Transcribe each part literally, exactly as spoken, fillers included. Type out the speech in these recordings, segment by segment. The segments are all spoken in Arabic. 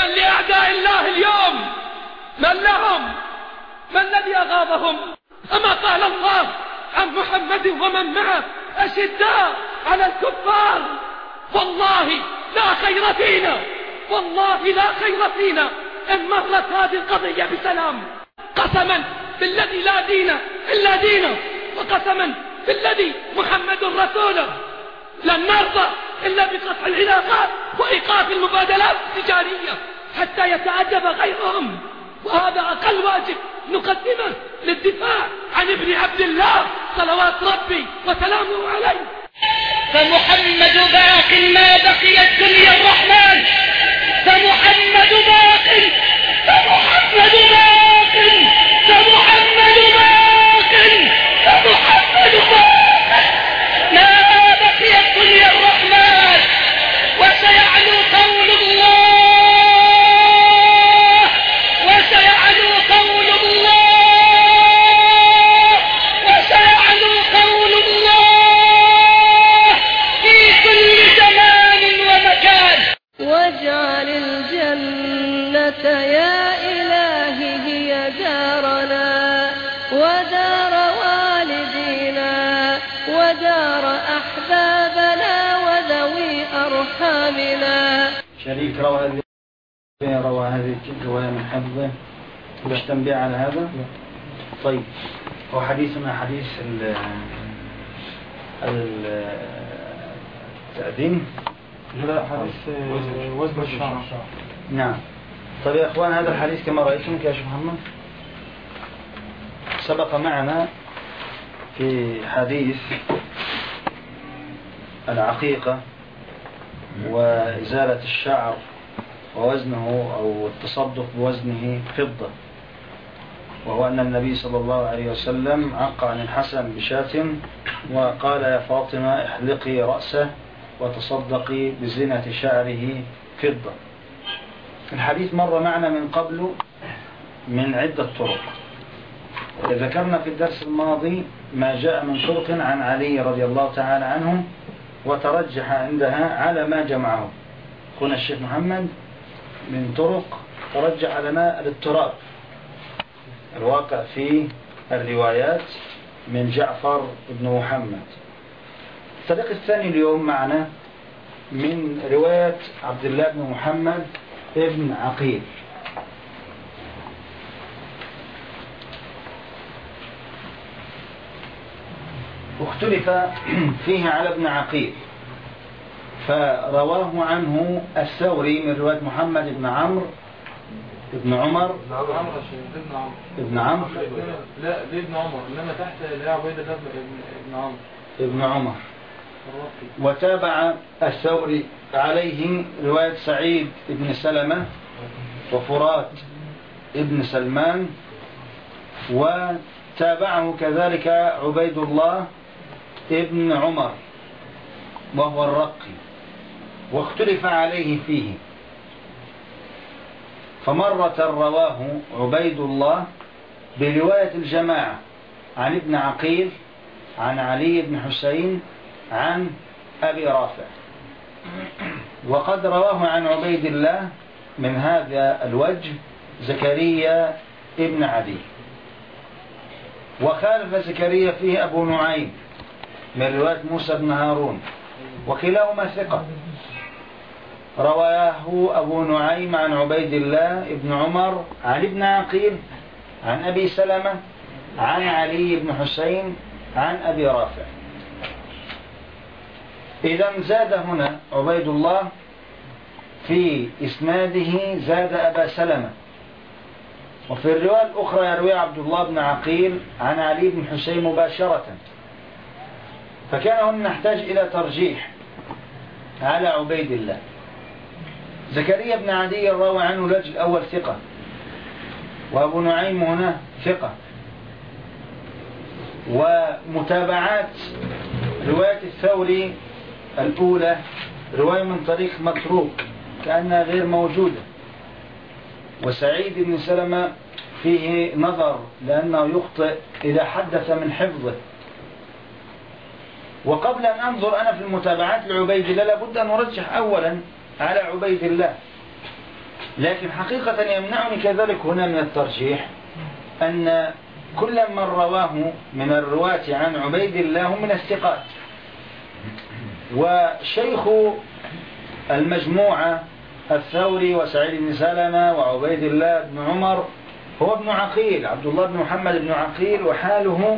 ومن لأعداء الله اليوم؟ من لهم؟ ما الذي أغاظهم؟ أما قال الله عن محمد ومن معه أشداء على الكفار؟ والله لا خير فينا، والله لا خير فينا إن مرت هذه القضية بسلام. قسما بالذي لا دين إلا دينه، وقسما بالذي محمد رسوله، لن نرضى إلا بقطع العلاقات وإيقاف المبادلات التجارية حتى يتأدب غيرهم، وهذا أقل واجب نقدمه للدفاع عن ابن عبد الله صلوات ربي وسلامه عليه. فمحمد باق ما بقي الدنيا الرحمن، فمحمد باق، فمحمد باق، فمحمد باق، فمحمد باق ما بقي الدنيا الرحمن، وسيعلو قول الله، وسيعلو قول الله، وسيعلو قول الله في كل زمان ومكان. واجعل الجنة يا إلهي هي دارنا ودار والدينا ودار أحبابنا وذوي أرحامنا. شريك روى هذه روى هذه الرواية من حفظه، باش تنبيه على هذا. طيب، هو حديثنا حديث التأذين، لا حديث وزن الشعر. نعم. طيب يا أخوان، هذا الحديث كما رأيتم يا شيخ محمد سبق معنا في حديث العقيقة وإزالة الشعر ووزنه أو التصدق بوزنه فضة، وهو أن النبي صلى الله عليه وسلم عق عن الحسن بشاة وقال يا فاطمة احلقي رأسه وتصدقي بزنة شعره فضة. الحديث مر معنا من قبل من عدة طرق. ذكرنا في الدرس الماضي ما جاء من طرق عن علي رضي الله تعالى عنه وترجح عندها على ما جمعه هنا الشيخ محمد من طرق ترجح لنا الاضطراب الواقع في الروايات من جعفر بن محمد. الطريق الثاني اليوم معنا من رواية عبد الله بن محمد ابن عقيل. واختلف فيه على ابن عقيل، فرواه عنه الثوري من رواية محمد بن عمرو ابن عمر ابن عمرو لا ليه ابن عمر، انما تحت لا عبيد الله ابن عمرو ابن عمر. وتابع الثوري عليه رواية سعيد بن سلمة وفرات ابن سلمان، وتابعه كذلك عبيد الله ابن عمر وهو الرقي، واختلف عليه فيه. فمرة رواه عبيد الله برواية الجماعة عن ابن عقيل عن علي بن حسين عن أبي رافع، وقد رواه عن عبيد الله من هذا الوجه زكريا ابن عدي، وخالف زكريا فيه أبو نعيم من رواية موسى بن هارون، وكلاهما ثقة. رواه أبو نعيم عن عبيد الله ابن عمر عن ابن عقيل عن أبي سلمة عن علي بن حسين عن أبي رافع. إذا زاد هنا عبيد الله في إسناده زاد أبا سلمة، وفي الرواية الأخرى يروي عبد الله بن عقيل عن علي بن حسين مباشرة، فكان هنا نحتاج إلى ترجيح على عبيد الله. زكريا بن عدي روى عنه الوجه الأول ثقة، وأبو نعيم هنا ثقة، ومتابعات رواية الثوري الأولى رواية من طريق متروك كأنها غير موجودة، وسعيد بن سلمة فيه نظر لأنه يخطئ إذا حدث من حفظه. وقبل أن أنظر أنا في المتابعات لعبيد الله لابد أن أرجح أولا على عبيد الله، لكن حقيقة يمنعني كذلك هنا من الترجيح أن كل من رواه من الرواة عن عبيد الله هم من الثقات. وشيخ المجموعة الثوري وسعيد بن سلمة وعبيد الله بن عمر هو ابن عقيل، عبد الله بن محمد بن عقيل، وحاله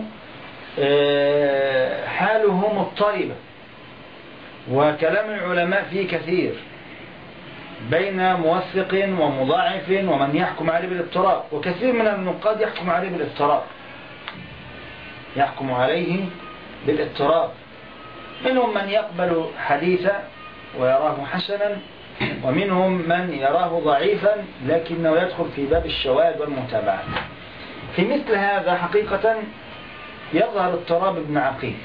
حاله مضطربة، وكلام العلماء فيه كثير بين موثق ومضاعف ومن يحكم عليه بالاضطراب، وكثير من النقاد يحكم عليه بالاضطراب يحكم عليه بالاضطراب منهم من يقبل حديثا ويراه حسنا، ومنهم من يراه ضعيفا لكنه يدخل في باب الشواهد والمتابعات. في مثل هذا حقيقة يظهر اضطراب ابن عقيل،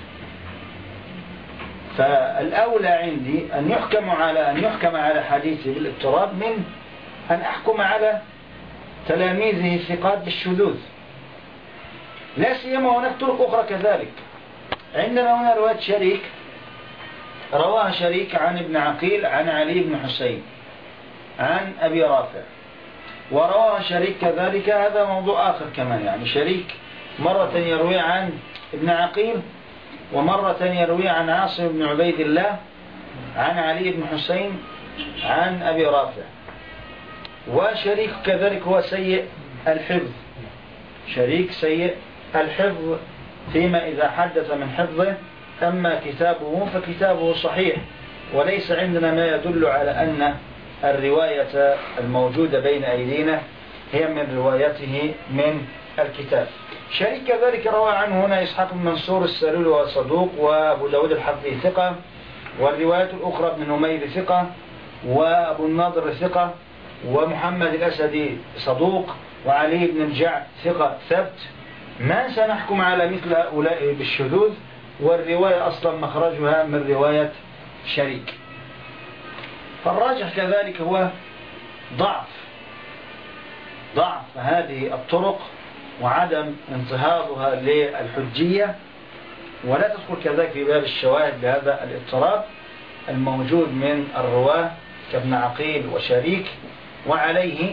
فالأولى عندي أن يحكم على أن يحكم على حديثه بالاضطراب من أن أحكم على تلاميذه الثقات بالشذوذ، لا سيما هناك طرق أخرى كذلك. عندنا هنا رواية شريك رواها شريك عن ابن عقيل عن علي بن حسين عن أبي رافع، ورواها شريك كذلك، هذا موضوع آخر كمان. يعني شريك مرة يروي عن ابن عقيل، ومرة يروي عن عاصم بن عبيد الله عن علي بن حسين عن أبي رافع. وشريك كذلك هو سيء الحفظ، شريك سيء الحفظ فيما إذا حدث من حفظه، أما كتابه فكتابه صحيح، وليس عندنا ما يدل على أن الرواية الموجودة بين أيدينا هي من روايته من الكتاب. شريك كذلك روى عنه هنا إسحاق بن منصور السلول وصدوق، وأبو داود الحفظي ثقة، والروايات الأخرى ابن نمير ثقة، وأبو النضر ثقة، ومحمد الأسدي صدوق، وعلي بن الجعد ثقة ثبت. ما سنحكم على مثل هؤلاء بالشذوذ، والرواية أصلا مخرجها من رواية شريك. فالراجح كذلك هو ضعف ضعف هذه الطرق وعدم انتهاضها للحجية، ولا تدخل كذلك في باب الشواهد بهذا الاضطراب الموجود من الرواة كابن عقيل وشريك. وعليه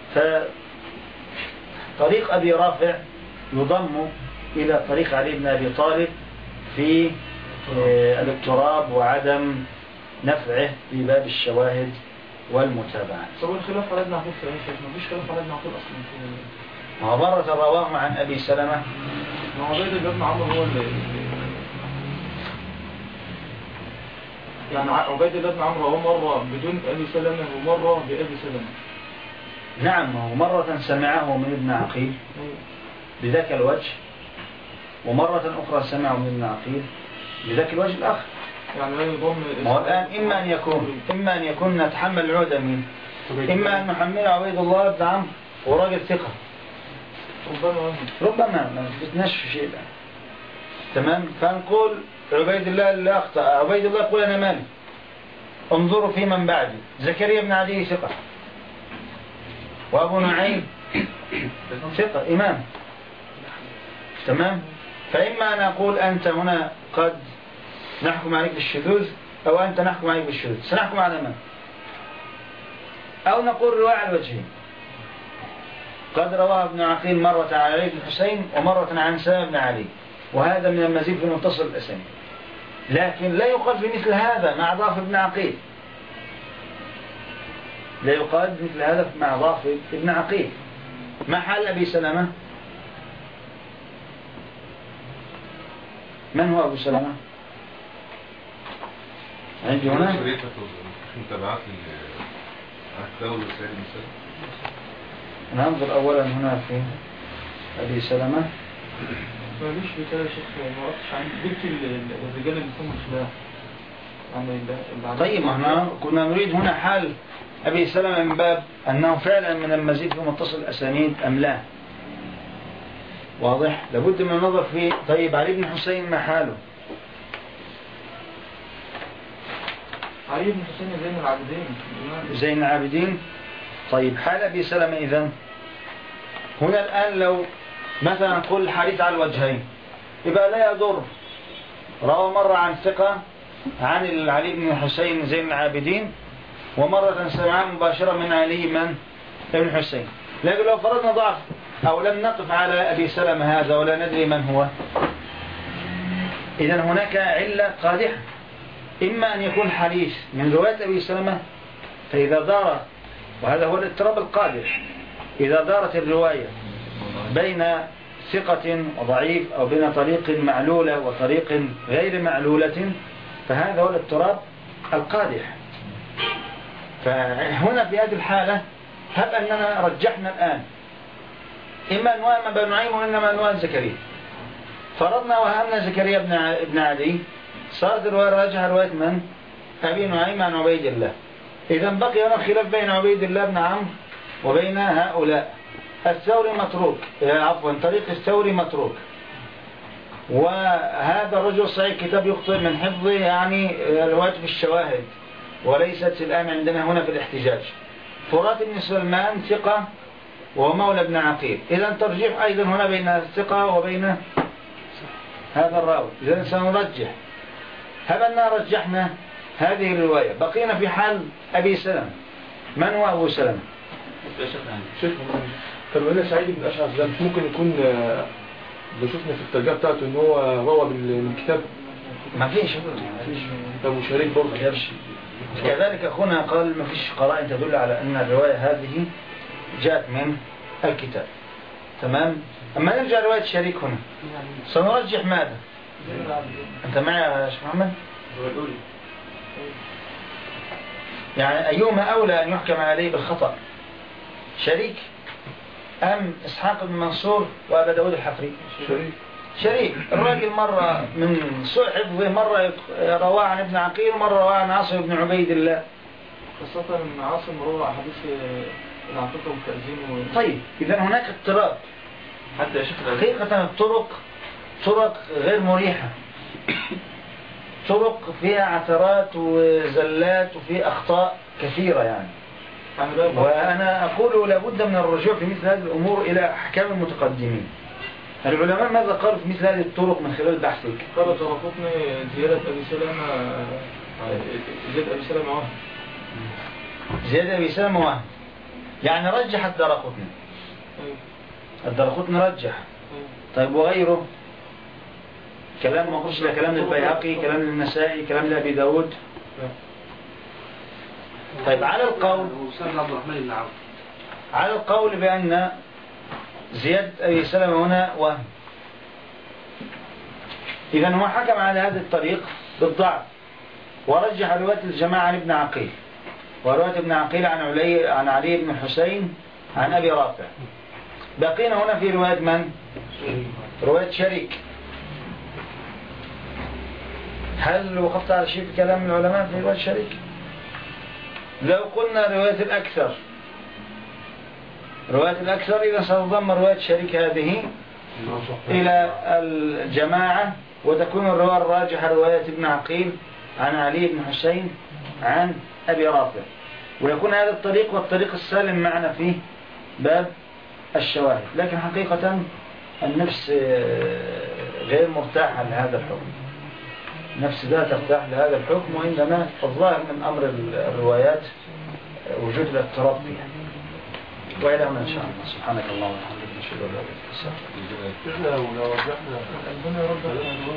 فطريق أبي رافع يضم إلى طريق علي بن أبي طالب في الاضطراب وعدم نفعه في باب الشواهد والمتابعات. طب الخلاف على ابن عقيل في أي شيء؟ ما فيش خلاف على ابن عقيل أصلا. ما مرة رواه عن أبي سلمة، ما عبيد الله بن عمرو هو اللي يعني عبيد الله بن عمرو هو مرة بدون أبي سلمة ومرة بأبي سلمة. نعم، هو مرة سمعه من ابن عقيل بذاك الوجه، ومرة أخرى سمعه من ابن عقيل بذاك الوجه الآخر. يعني لا يضم. ما هو الآن إما أن يكون إما أن يكون نتحمل العودة منه، إما أن نحمل عبيد الله بن عمرو وراجل ثقة، ربما ربما ما فتناش في شيء الآن. تمام، فنقول عبيد الله اللي أخطأ، عبيد الله يقول أنا مالي، انظروا في من بعدي. زكريا بن عدي ثقة، وأبو نعيم ثقة إمام. تمام، فإما أن أقول أنت هنا قد نحكم عليك بالشذوذ، أو أنت نحكم عليك بالشذوذ. سنحكم على من؟ أو نقول رواية على الوجهين، قد رواه ابن عقيل مرة عن علي بن حسين ومرة عن سلمة بن علي، وهذا من المزيد في المتصل الأسانيد. لكن لا يقال في مثل هذا مع ضعف ابن عقيل، لا يقال مثل هذا مع ضعف ابن عقيل. ما حال أبي سلمة؟ من هو أبو سلمة؟ عندي هنا متابعات الثوري وسعيد بن سلمة. ننظر أولا هنا في أبي سلمة. ما ليش بكده يا شيخ، ما قلتش عن جبت الرجال اللي سموا الخلاف يعني. طيب، ما احنا كنا نريد هنا حال أبي سلمة من باب أنه فعلا من المزيد في متصل الأسانيد أم لا. واضح؟ لابد من النظر في. طيب علي بن حسين ما حاله؟ علي بن حسين زين العابدين. زين العابدين. طيب حال أبي سلمة إذن هنا الآن لو مثلا نقول الحديث على الوجهين، يبقى لا يضر روى مرة عن ثقة عن علي بن حسين زين العابدين، ومرة سمعها مباشرة من علي من ابن حسين. لكن لو فرضنا ضعف أو لم نقف على أبي سلمة هذا ولا ندري من هو، إذن هناك علة قادحة، إما أن يكون حديث من رواية أبي سلمة، فإذا دار، وهذا هو الاضطراب القادح، إذا دارت الرواية بين ثقة وضعيف أو بين طريق معلولة وطريق غير معلولة، فهذا هو الاضطراب القادح. فهنا في هذه الحالة هب أننا رجحنا الآن إما أنواع بن نعيم وإنما أنواع زكريا، فرضنا وهمنا زكريا بن علي، صارت الرواية راجحة رواية من؟ أبي نعيم عن عبيد الله. إذا بقي هنا خلاف بين عبيد الله بن عمرو وبين هؤلاء. الثوري متروك، عفوا طريق الثوري متروك، وهذا الرجل صحيح كتاب يخطئ من حفظه، يعني روايته بالشواهد وليست الآن عندنا هنا في الاحتجاج. فرات بن سلمان ثقة وهو مولى ابن عقيل. إذا ترجيح أيضا هنا بين الثقة وبين هذا الراوي. إذا سنرجح، هل أننا رجحنا هذه الرواية، بقينا في حال أبي سلمة. من هو أبو سلمة؟ شيخ كان هنا سعيد بن أشعث، ده مش ممكن يكون اللي شفنا في الترجمة بتاعته إن هو روى من الكتاب؟ ما فيش كتاب وشريك برضه يرشي. كذلك أخونا قال ما فيش قرائن تدل على أن الرواية هذه جاءت من الكتاب. تمام. أما نرجع رواية شريك هنا سنرجح ماذا؟ أنت معي يا شيخ محمد؟ يعني أيهما أولى أن يحكم عليه بالخطأ، شريك أم إسحاق بن منصور وأبا داود الحفري؟ شريك. شريك. الراجل مرة من سوء حفظه مرة رواه عن ابن عقيل ومرة رواه عن عاصم بن عبيد الله، خاصة أن عاصم روى أحاديث العقيقة والتأذين. طيب إذا هناك اضطراب. حتى يا شيخ حقيقة الطرق طرق غير مريحة، طرق فيها عثرات وزلات وفي أخطاء كثيرة يعني. وأنا أقول لابد من الرجوع في مثل هذه الأمور إلى أحكام المتقدمين. العلماء ماذا قالوا في مثل هذه الطرق من خلال بحثك؟ قالوا طرقتني زيادة أبي سلمة، زيادة أبي سلمة وهم. زيادة أبي سلمة وهم، يعني رجح الدرقطني. الدرقطني رجح. طيب وغيره؟ كلام ما قلش لا كلام للبيهقي، كلام للنسائي، كلام لأبي داود. طيب على القول على القول بأن زيادة أبي سلمة هنا وهم، إذا هو حكم على هذا الطريق بالضعف ورجح رواية الجماعة عن ابن عقيل، ورواية ابن عقيل عن علي عن علي بن حسين عن أبي رافع. بقينا هنا في رواية من؟ رواية شريك. هل وقفت على شيء في كلام العلماء في رواية شريك؟ لو قلنا رواية الأكثر رواية الأكثر إذا سنضم رواية شريك هذه إلى الجماعة، وتكون الرواية الراجحة رواية ابن عقيل عن علي بن حسين عن أبي رافع، ويكون هذا الطريق والطريق السالم معنا في باب الشواهد. لكن حقيقة النفس غير مرتاحة لهذا الحكم، نفس ذات ترتاح لهذا الحكم، وإنما الظاهر من أمر الروايات وجود الاضطراب فيها. وإلى هنا إن شاء الله. سبحانك اللهم وبحمدك نشهد أن لا إله إلا أنت. إحنا ولو رجعنا ربنا يا رب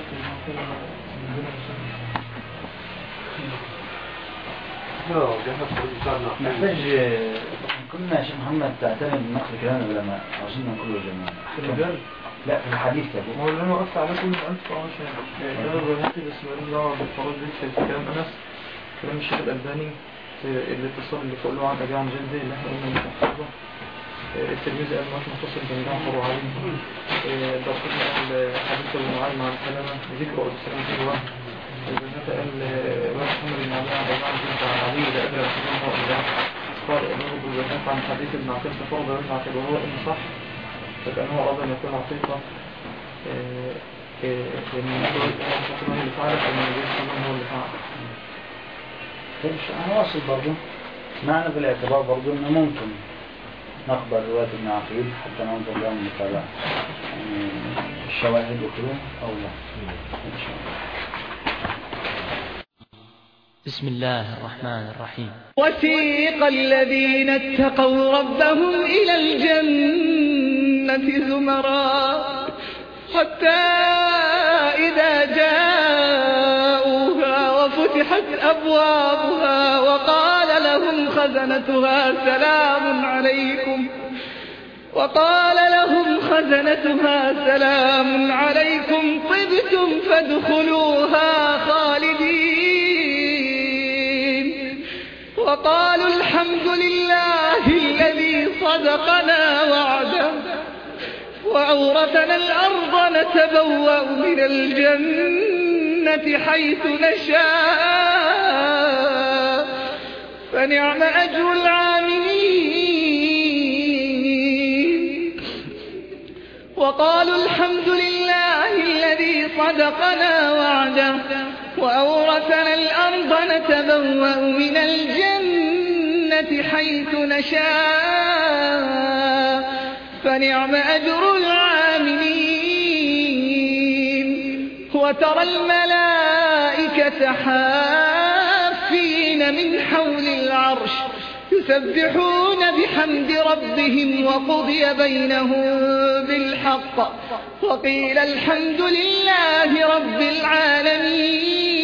نحتاج كنا يا شيخ محمد تعتمد نقل كلام العلماء، عاوزين نقوله جميعا. لا في الحديث كده. هو اللي انا وقفت عليه كله ألف أو شيء. كلام الرهاتي بس مالين دعوة بالفراد لسه في كلام أنس، كلام الشيخ الألباني في الاتصال اللي فوق له عن أبي عن جلدي اللي احنا قلنا متحفظة. التلميذ قال مش متصل بين جعفر وعلي. الدرسين قال حديث المعلم عن كلامه ذكر أبو السلام في الوهم. البنات قال محمد بن علي عن أبي عن جلدي عن علي لا أدري أسلام هو إله. قال إنه بالبنات عن حديث ابن عقيل تفرض ابن عقيل وهو إن صح، فكأنه أراد أن يكون عقيقة من الحكمة اللي فعلت أن النبي صلى الله عليه وسلم هو اللي فعل. أنا واصل برضو معنى بالاعتبار برضو أنه ممكن نقبل رواية ابن عقيل حتى ننظر لهم المتابعة يعني الشواهد وكله أو لا إن شاء الله. بسم الله الرحمن الرحيم. وسيق الذين اتقوا ربهم إلى الجنة زمرا حتى إذا جاءوها وفتحت أبوابها وقال لهم خزنتها سلام عليكم وقال لهم خزنتها سلام عليكم طبتم فادخلوها خالدين وقالوا الحمد لله الذي صدقنا وعده وأورثنا الأرض نتبوأ من الجنة حيث نشاء فنعم أجر العاملين وقالوا الحمد لله الذي صدقنا وعده وأورثنا الأرض نتبوأ من الجنة حيث نشاء فنعم أجر العاملين وترى الملائكة حافين من حول العرش يسبحون بحمد ربهم وقضي بينهم بالحق وقيل الحمد لله رب العالمين.